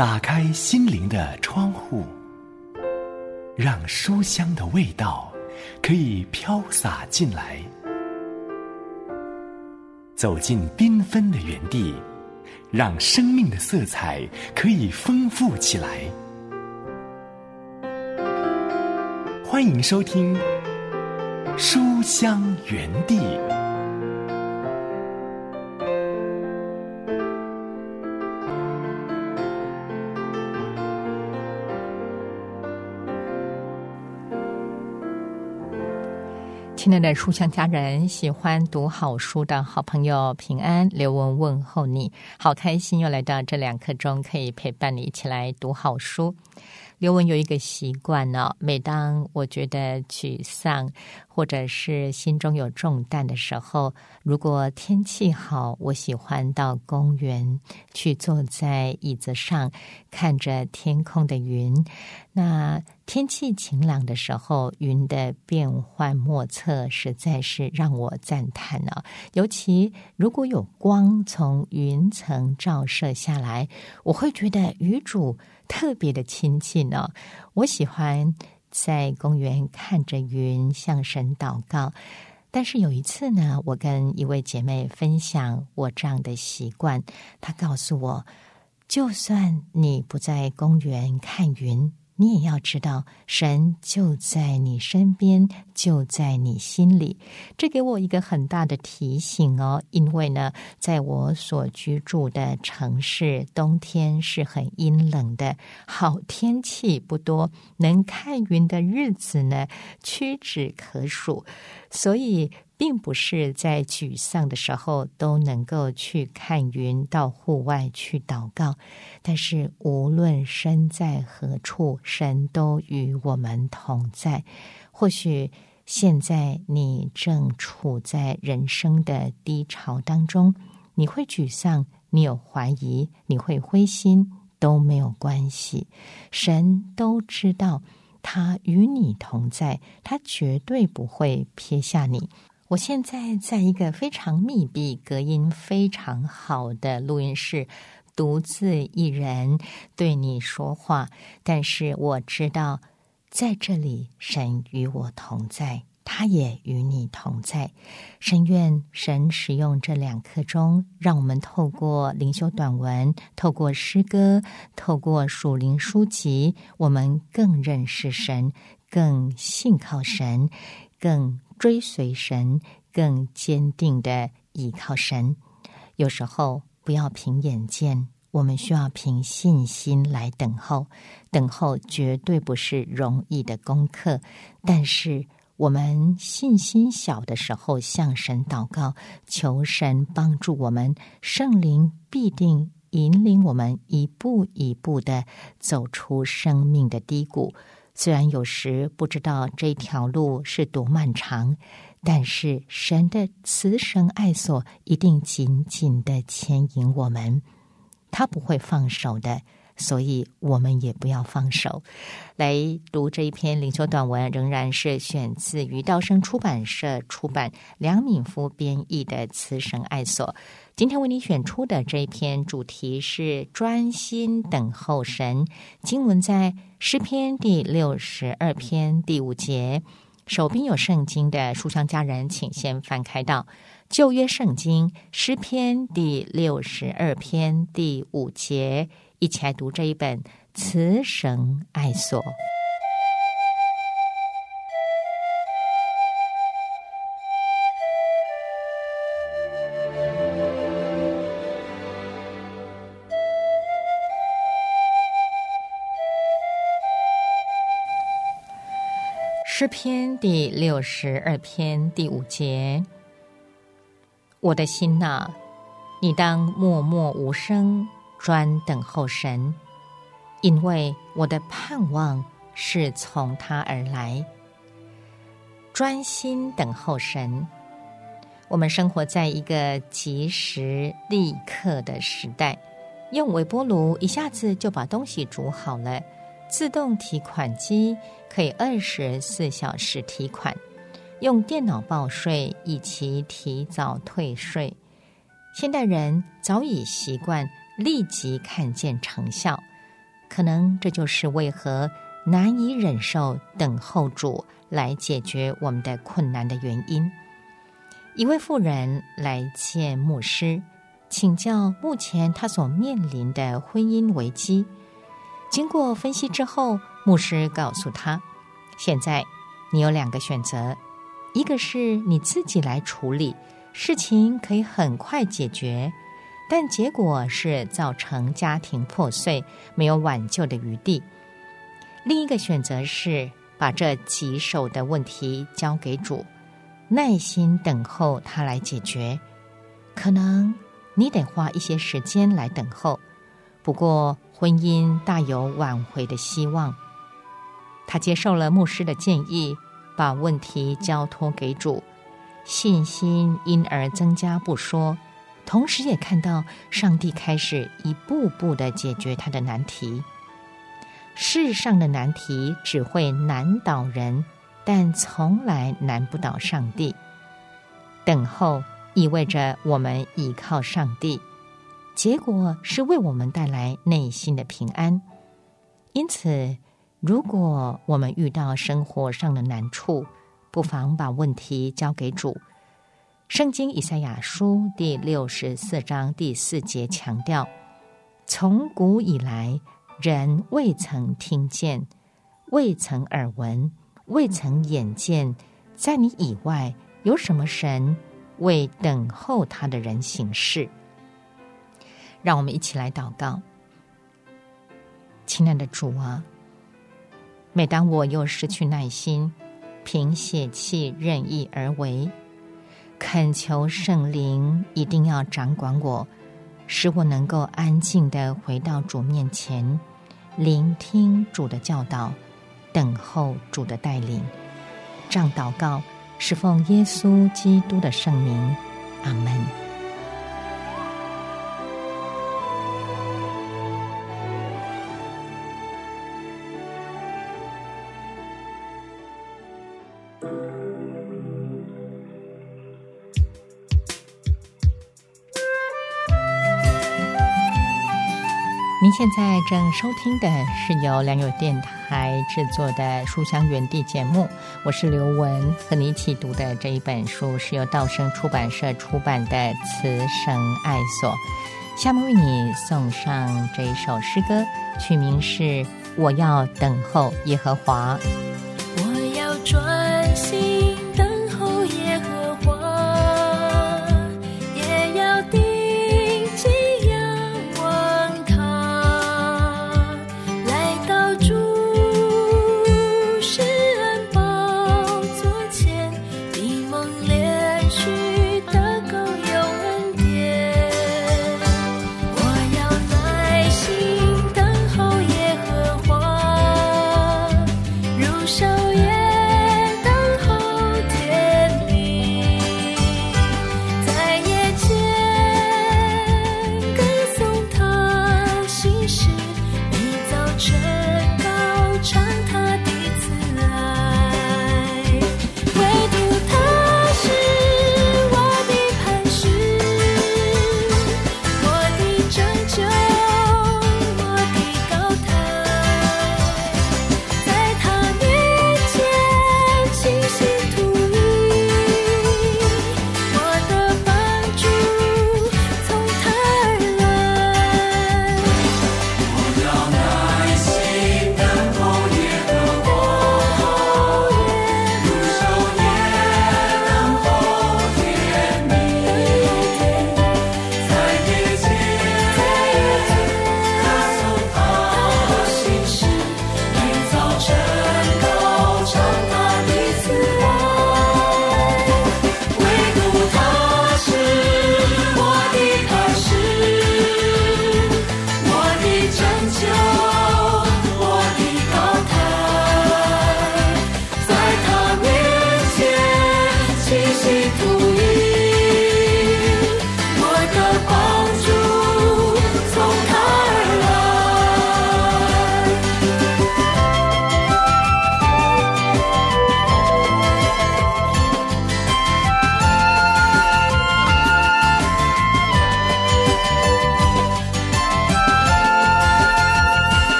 打开心灵的窗户，让书香的味道可以飘洒进来。走进缤纷的园地，让生命的色彩可以丰富起来。欢迎收听书香园地。 亲爱的书香家人，喜欢读好书的好朋友平安，刘文问候你，好开心又来到这2刻钟，可以陪伴你一起来读好书。刘文有一个习惯呢，每当我觉得沮丧或者是心中有重担的时候，如果天气好，我喜欢到公园去坐在椅子上，看着天空的云。那天气晴朗的时候，云的变幻莫测，实在是让我赞叹呢。尤其如果有光从云层照射下来，我会觉得与主特别的亲近呢。我喜欢在公园看着云，向神祷告。但是有一次呢，我跟一位姐妹分享我这样的习惯，她告诉我，就算你不在公园看云，你也要知道神就在你身边，就在你心里。这给我一个很大的提醒哦，因为呢，在我所居住的城市，冬天是很阴冷的，好天气不多，能看云的日子呢屈指可数，所以并不是在沮丧的时候都能够去看云，到户外去祷告。但是无论身在何处，神都与我们同在。或许现在你正处在人生的低潮当中，你会沮丧，你有怀疑，你会灰心，都没有关系。神都知道，他与你同在，他绝对不会撇下你。我现在在一个非常密闭、隔音非常好的录音室，独自一人对你说话，但是我知道在这里神与我同在，他也与你同在。深愿神使用这2刻钟，让我们透过灵修短文，透过诗歌，透过属灵书籍，我们更认识神，更信靠神，更追随神，更坚定的依靠神。有时候不要凭眼见，我们需要凭信心来等候。等候绝对不是容易的功课，但是我们信心小的时候，向神祷告，求神帮助我们，圣灵必定引领我们一步一步的走出生命的低谷。虽然有时不知道这条路是多漫长，但是神的慈神爱所一定紧紧的牵引我们，他不会放手的，所以我们也不要放手。来读这一篇灵修短文，仍然是选自于道生出版社出版，梁敏夫编译的《慈神爱所》。今天为你选出的这一篇主题是专心等候神，经文在诗篇第62篇第5节。手边有圣经的书香家人，请先翻开到旧约圣经诗篇第62篇第5节，一起来读这一本慈神爱所。诗篇第62篇第5节，我的心哪，你当默默无声，专等候神，因为我的盼望是从他而来。专心等候神。我们生活在一个即时立刻的时代，用微波炉一下子就把东西煮好了，自动提款机可以24小时提款，用电脑报税以及提早退税。现代人早已习惯立即看见成效， 可能这就是为何难以忍受等候主来解决我们的困难的原因。一位妇人来见牧师，请教目前她所面临的婚姻危机。经过分析之后，牧师告诉她，现在你有2个选择，一个是你自己来处理，事情可以很快解决，但结果是造成家庭破碎，没有挽救的余地。另一个选择是把这棘手的问题交给主，耐心等候他来解决。可能你得花一些时间来等候，不过婚姻大有挽回的希望。他接受了牧师的建议，把问题交托给主，信心因而增加不说，同时也看到上帝开始一步步地解决他的难题。世上的难题只会难倒人，但从来难不倒上帝。等候意味着我们倚靠上帝，结果是为我们带来内心的平安。因此，如果我们遇到生活上的难处，不妨把问题交给主。圣经以赛亚书第64章第4节强调，从古以来，人未曾听见，未曾耳闻，未曾眼见，在你以外有什么神为等候他的人行事。让我们一起来祷告。亲爱的主啊，每当我又失去耐心，凭血气任意而为，恳求圣灵一定要掌管我，使我能够安静地回到主面前，聆听主的教导，等候主的带领。这样祷告是奉耶稣基督的圣名，阿们。您现在正收听的是由良友电台制作的书香园地节目，我是刘文，和你一起读的这一本书是由道生出版社出版的《慈神爱所》。下面为你送上这一首诗歌，曲名是《我要等候耶和华》。 我要专心等候耶和华，也要定睛仰望他，来到主施恩宝座前，闭蒙连续的够用恩典。我要耐心等候耶和华，如守夜等候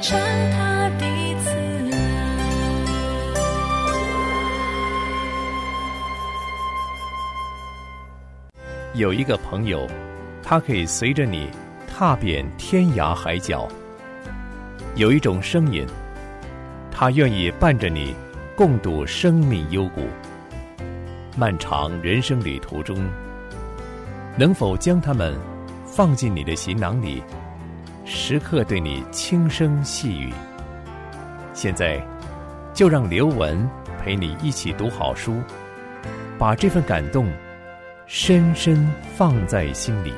上他的慈爱。 有一个朋友，他可以随着你踏遍天涯海角。有一种声音，他愿意伴着你共度生命幽谷。漫长人生旅途中，能否将它们放进你的行囊里，时刻对你轻声细语？现在就让刘文陪你一起读好书，把这份感动深深放在心里。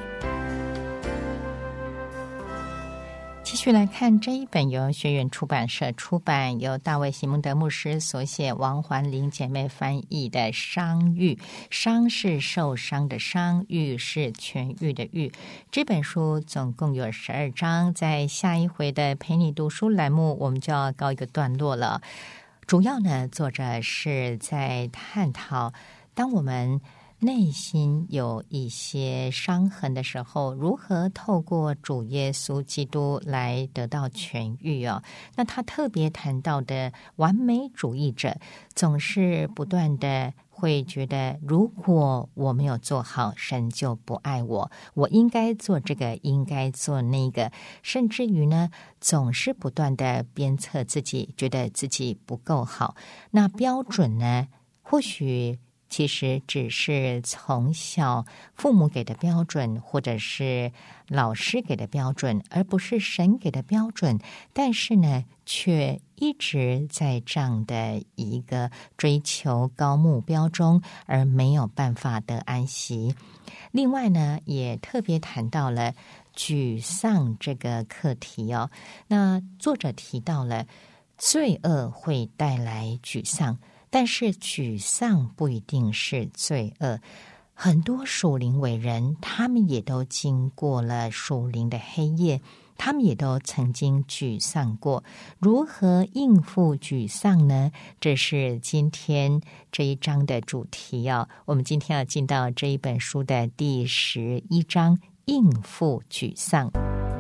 继续来看这一本由学院出版社出版，由大卫席蒙德牧师所写，王环玲姐妹翻译的《伤愈》。伤是受伤的伤，愈是痊愈的愈。这本书总共有12章，在下一回的陪你读书栏目，我们就要告一个段落了。主要呢，作者是在探讨，当我们内心有一些伤痕的时候，如何透过主耶稣基督来得到痊愈哦。那他特别谈到的完美主义者，总是不断的会觉得，如果我没有做好，神就不爱我，我应该做这个，应该做那个，甚至于呢，总是不断的鞭策自己，觉得自己不够好。那标准呢，或许其实只是从小父母给的标准，或者是老师给的标准，而不是神给的标准。但是呢，却一直在这样的一个追求高目标中，而没有办法得安息。另外呢，也特别谈到了沮丧这个课题哦。那作者提到了罪恶会带来沮丧，但是沮丧不一定是罪恶。很多属灵伟人，他们也都经过了属灵的黑夜，他们也都曾经沮丧过。如何应付沮丧呢？这是今天这一章的主题哦。我们今天要进到这一本书的第11章，应付沮丧。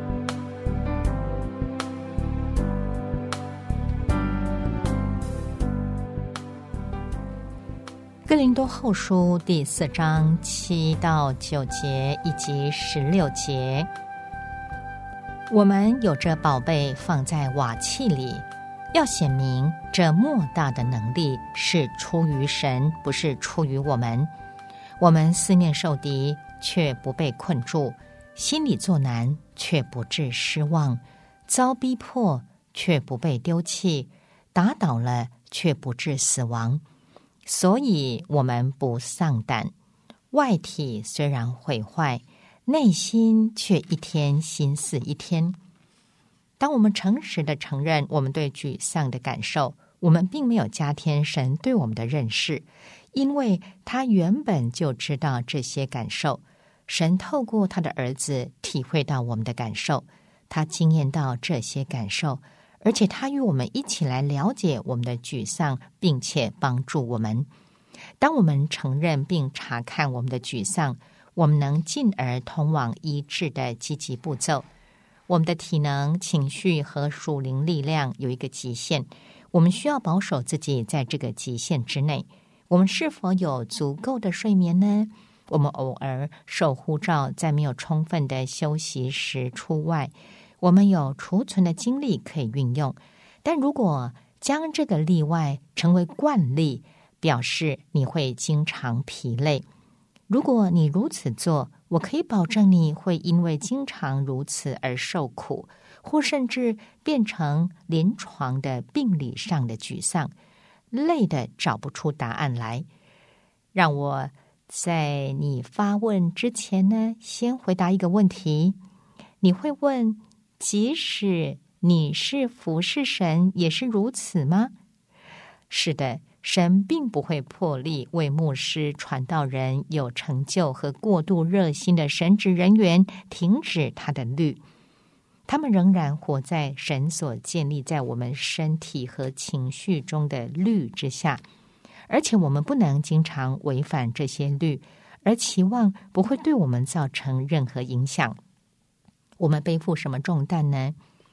哥林多后书第4章7到9节以及16节，我们有这宝贝放在瓦器里，要显明这莫大的能力是出于神，不是出于我们。我们四面受敌，却不被困住；心里作难，却不致失望；遭逼迫，却不被丢弃；打倒了，却不致死亡。所以我们不丧胆，外体虽然毁坏，内心却一天新似一天。当我们诚实地承认我们对沮丧的感受，我们并没有加添神对我们的认识，因为他原本就知道这些感受。神透过他的儿子体会到我们的感受，他经验到这些感受，而且他与我们一起来了解我们的沮丧，并且帮助我们。当我们承认并查看我们的沮丧，我们能进而通往医治的积极步骤。我们的体能、情绪和属灵力量有一个极限，我们需要保守自己在这个极限之内。我们是否有足够的睡眠呢？我们偶尔受呼召，在没有充分的休息时出外。我们有储存的精力可以运用，但如果将这个例外成为惯例，表示你会经常疲累。如果你如此做，我可以保证你会因为经常如此而受苦，或甚至变成临床的病理上的沮丧，累得找不出答案来。让我在你发问之前呢，先回答一个问题。你会问，即使你是服侍神，也是如此吗？是的，神并不会破例为牧师、传道人、有成就和过度热心的神职人员停止他的律。他们仍然活在神所建立在我们身体和情绪中的律之下，而且我们不能经常违反这些律，而期望不会对我们造成任何影响。我们背负什么重担呢？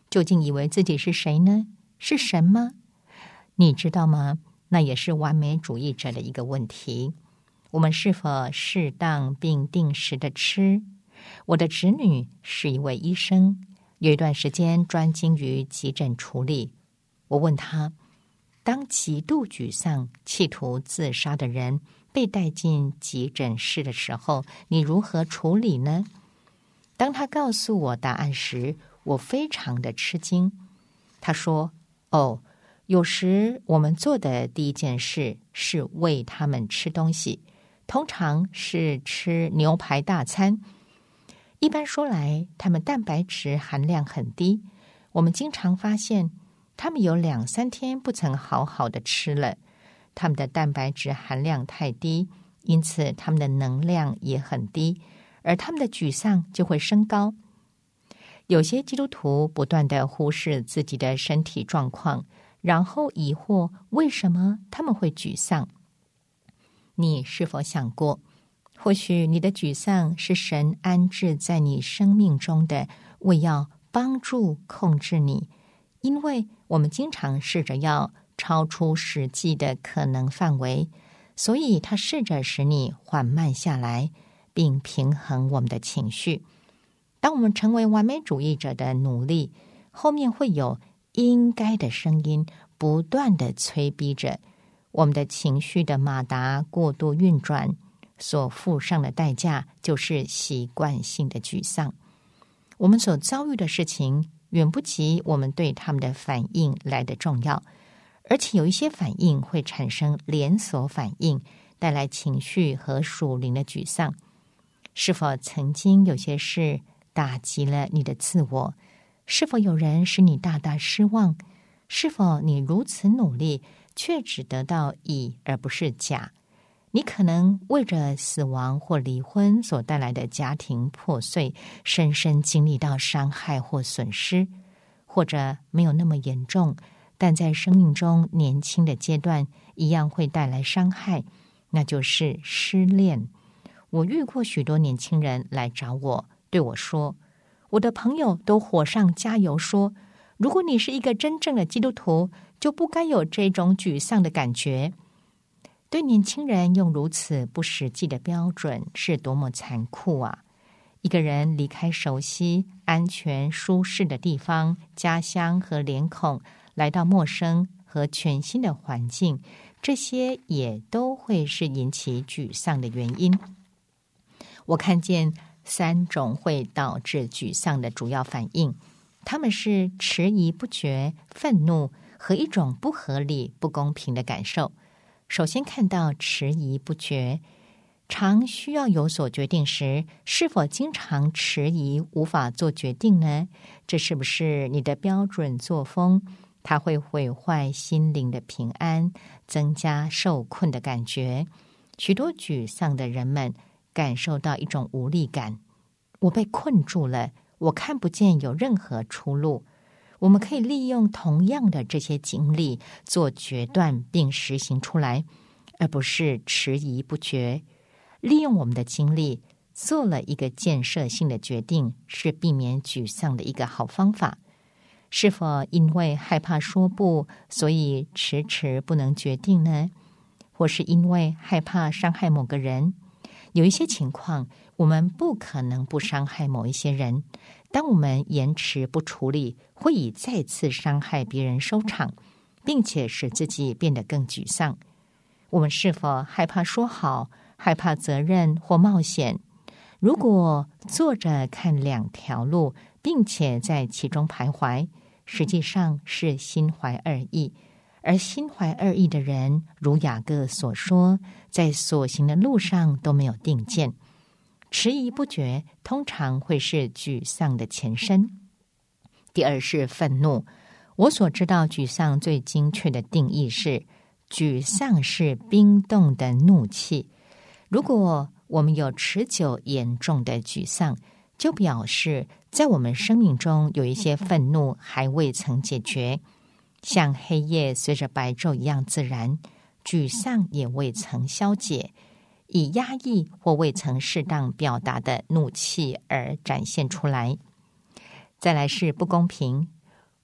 究竟以为自己是谁呢？是神吗？你知道吗？那也是完美主义者的一个问题。我们是否适当并定时的吃？我的侄女是一位医生，有一段时间专精于急诊处理。我问他，当极度沮丧、企图自杀的人被带进急诊室的时候，你如何处理呢？当他告诉我答案时，我非常的吃惊。他说，有时我们做的第一件事是喂他们吃东西，通常是吃牛排大餐。一般说来，他们蛋白质含量很低，我们经常发现他们有2-3天不曾好好的吃了。他们的蛋白质含量太低，因此他们的能量也很低，而他们的沮丧就会升高。有些基督徒不断地忽视自己的身体状况，然后疑惑为什么他们会沮丧。你是否想过，或许你的沮丧是神安置在你生命中的，为要帮助控制你？因为我们经常试着要超出实际的可能范围，所以他试着使你缓慢下来，并平衡我们的情绪。当我们成为完美主义者的努力，后面会有应该的声音不断地催逼着我们的情绪的马达过度运转，所付上的代价就是习惯性的沮丧。我们所遭遇的事情远不及我们对他们的反应来得重要，而且有一些反应会产生连锁反应，带来情绪和属灵的沮丧。是否曾经有些事打击了你的自我？是否有人使你大大失望？是否你如此努力，却只得到乙而不是甲？你可能为着死亡或离婚所带来的家庭破碎，深深经历到伤害或损失，或者没有那么严重，但在生命中年轻的阶段一样会带来伤害，那就是失恋。我遇过许多年轻人来找我，对我说，我的朋友都火上加油说，如果你是一个真正的基督徒，就不该有这种沮丧的感觉。对年轻人用如此不实际的标准是多么残酷啊！一个人离开熟悉、安全、舒适的地方、家乡和脸孔，来到陌生和全新的环境，这些也都会是引起沮丧的原因。我看见3种会导致沮丧的主要反应，它们是迟疑不决、愤怒和一种不合理、不公平的感受。首先看到迟疑不决，常需要有所决定时，是否经常迟疑无法做决定呢？这是不是你的标准作风？它会毁坏心灵的平安，增加受困的感觉。许多沮丧的人们感受到一种无力感，我被困住了，我看不见有任何出路。我们可以利用同样的这些经历做决断并实行出来，而不是迟疑不决。利用我们的经历做了一个建设性的决定，是避免沮丧的一个好方法。是否因为害怕说不，所以迟迟不能决定呢？或是因为害怕伤害某个人？有一些情况，我们不可能不伤害某一些人。当我们延迟不处理，会以再次伤害别人收场，并且使自己变得更沮丧。我们是否害怕说好，害怕责任或冒险？如果坐着看2条路，并且在其中徘徊，实际上是心怀二意。而心怀二意的人，如雅各所说，在所行的路上都没有定见。迟疑不决通常会是沮丧的前身。第二是愤怒。我所知道沮丧最精确的定义是，沮丧是冰冻的怒气。如果我们有持久严重的沮丧，就表示在我们生命中有一些愤怒还未曾解决，像黑夜随着白昼一样自然，沮丧也未曾消解，以压抑或未曾适当表达的怒气而展现出来。再来是不公平。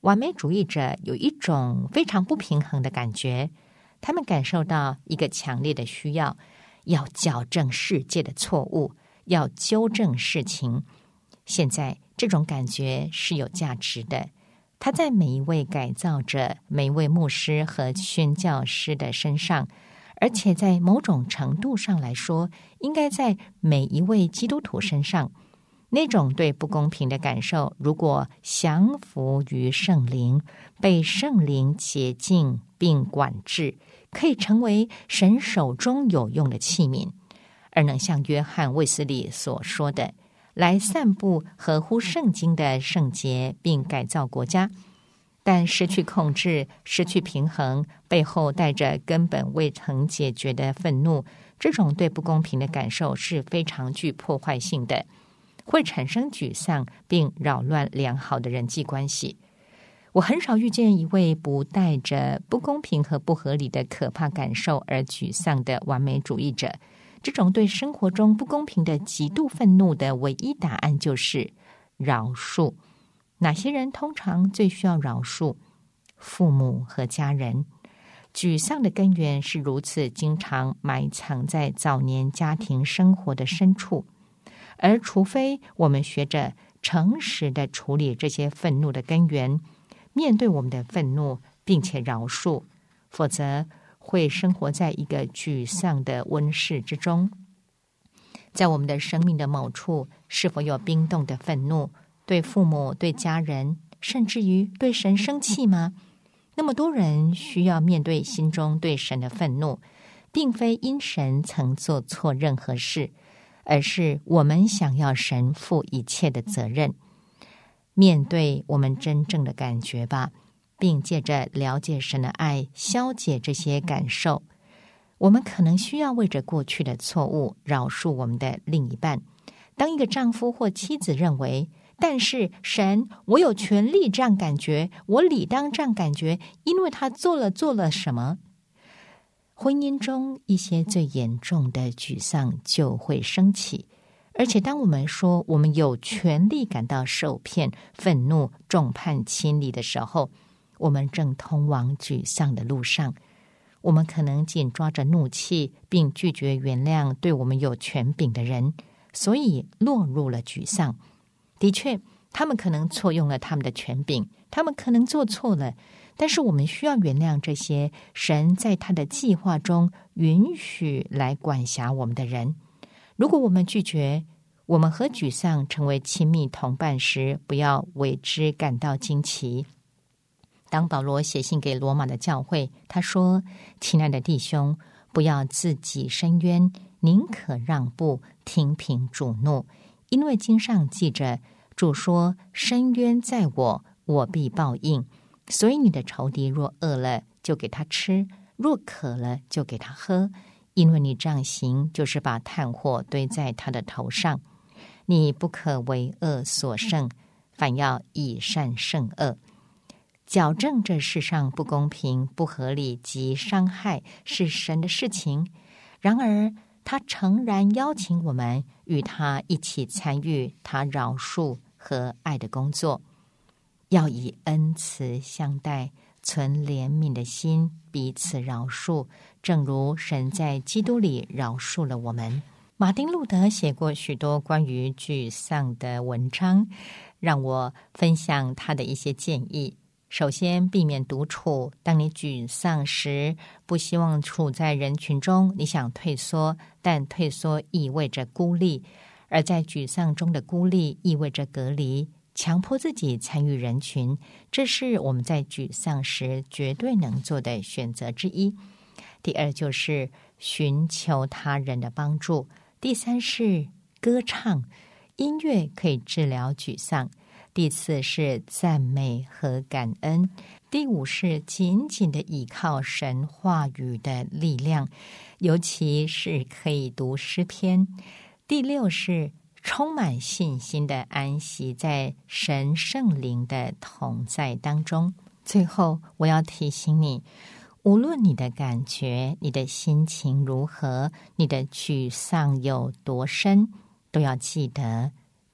完美主义者有一种非常不平衡的感觉，他们感受到一个强烈的需要，要矫正世界的错误，要纠正事情。现在这种感觉是有价值的，它在每一位改造者、每一位牧师和宣教师的身上，而且在某种程度上来说，应该在每一位基督徒身上。那种对不公平的感受，如果降服于圣灵，被圣灵洁净并管制，可以成为神手中有用的器皿，而能像约翰卫斯理所说的，来散布合乎圣经的圣洁，并改造国家。但失去控制、失去平衡，背后带着根本未曾解决的愤怒，这种对不公平的感受是非常具破坏性的，会产生沮丧并扰乱良好的人际关系。我很少遇见一位不带着不公平和不合理的可怕感受而沮丧的完美主义者。这种对生活中不公平的极度愤怒的唯一答案就是饶恕。哪些人通常最需要饶恕？父母和家人。沮丧的根源是如此经常埋藏在早年家庭生活的深处，而除非我们学着诚实地处理这些愤怒的根源，面对我们的愤怒并且饶恕，否则会生活在一个沮丧的温室之中。在我们的生命的某处，是否有冰冻的愤怒？对父母、对家人，甚至于对神生气吗？那么多人需要面对心中对神的愤怒，并非因神曾做错任何事，而是我们想要神负一切的责任。面对我们真正的感觉吧，并借着了解神的爱消解这些感受。我们可能需要为着过去的错误饶恕我们的另一半。当一个丈夫或妻子认为，但是神，我有权利这样感觉，我理当这样感觉，因为他做了什么。婚姻中一些最严重的沮丧就会升起，而且当我们说我们有权利感到受骗、愤怒、众叛亲离的时候，我们正通往沮丧的路上。我们可能紧抓着怒气，并拒绝原谅对我们有权柄的人，所以落入了沮丧。的确，他们可能错用了他们的权柄，他们可能做错了，但是我们需要原谅这些神在他的计划中允许来管辖我们的人。如果我们拒绝，我们和沮丧成为亲密同伴时，不要为之感到惊奇。当保罗写信给罗马的教会，他说：亲爱的弟兄，不要自己伸冤，宁可让步，听凭主怒。因为经上记着，主说：伸冤在我，我必报应。所以你的仇敌若饿了，就给他吃；若渴了，就给他喝。因为你这样行，就是把炭火堆在他的头上。你不可为恶所胜，反要以善胜恶。矫正这世上不公平、不合理及伤害是神的事情，然而他诚然邀请我们与他一起参与他饶恕和爱的工作，要以恩慈相待，存怜悯的心，彼此饶恕，正如神在基督里饶恕了我们。马丁路德写过许多关于沮丧的文章，让我分享他的一些建议。首先，避免独处。当你沮丧时，不希望处在人群中，你想退缩，但退缩意味着孤立，而在沮丧中的孤立意味着隔离，强迫自己参与人群，这是我们在沮丧时绝对能做的选择之一。第二就是寻求他人的帮助。第三是歌唱，音乐可以治疗沮丧。第四是赞美和感恩。第五是紧紧地倚靠神话语的力量，尤其是可以读诗篇。第六是充满信心地安息在神圣灵的同在当中。最后，我要提醒你，无论你的感觉、你的心情如何，你的沮丧有多深，都要记得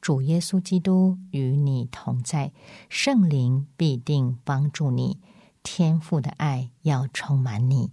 主耶稣基督与你同在，圣灵必定帮助你，天父的爱要充满你。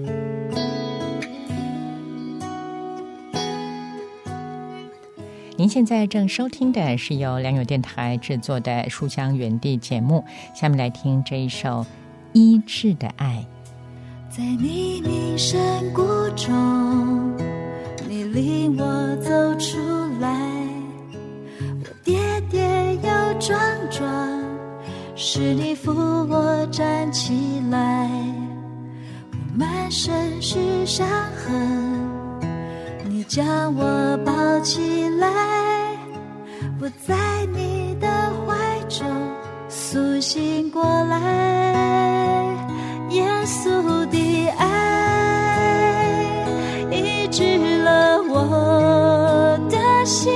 您现在正收听的是由良友电台制作的书香园地节目，下面来听这一首医治的爱。 在泥泞山谷中，你领我走出来，我跌跌又撞撞，是你扶我站起来，我满身是伤痕，你将我抱起来，我在你的怀中苏醒过来，耶稣的爱医治了我的心，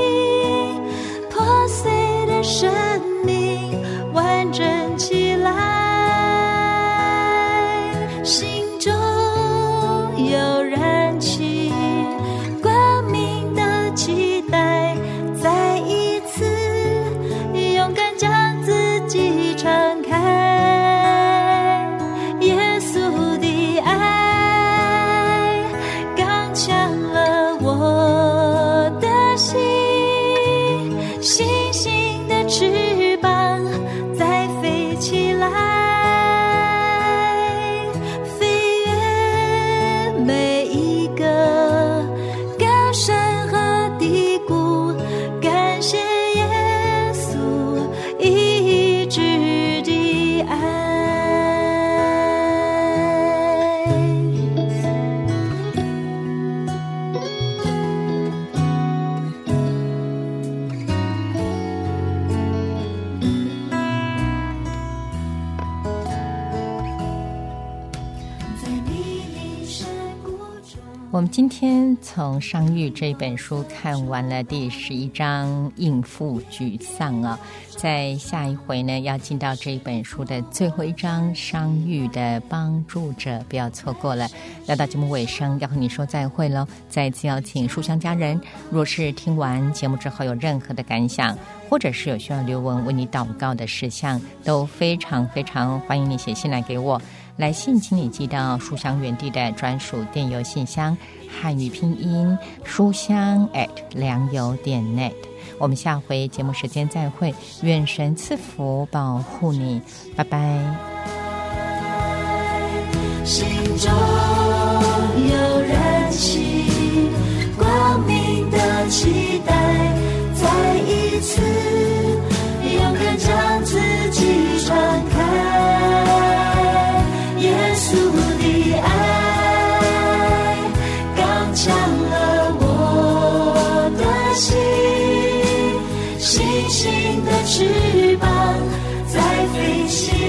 破碎的生命完整起来，心中有燃起光明的期待，再一次勇敢将自己敞开，耶稣的爱刚强了我的心，星星的翅膀再飞起来，飞越每一个高山和低谷，感谢耶稣医治的爱。在泥泞山谷中， 我们今天从商誉这本书看完了第11章应付沮丧啊，在下一回呢要进到这本书的最后一章商誉的帮助者，不要错过了。来到节目尾声，要和你说再会了，再次邀请书香家人，若是听完节目之后有任何的感想，或者是有需要留文为你祷告的事项，都非常非常欢迎你写信来给我。来信请你寄到书香园地的专属电邮信箱，汉语拼音书香良友.net。我们下回节目时间再会，愿神赐福保护你，拜拜。 心中有燃起光明的期待，再一次勇敢将自己敞开，耶稣的爱刚强了我的心，星星的翅膀再飞起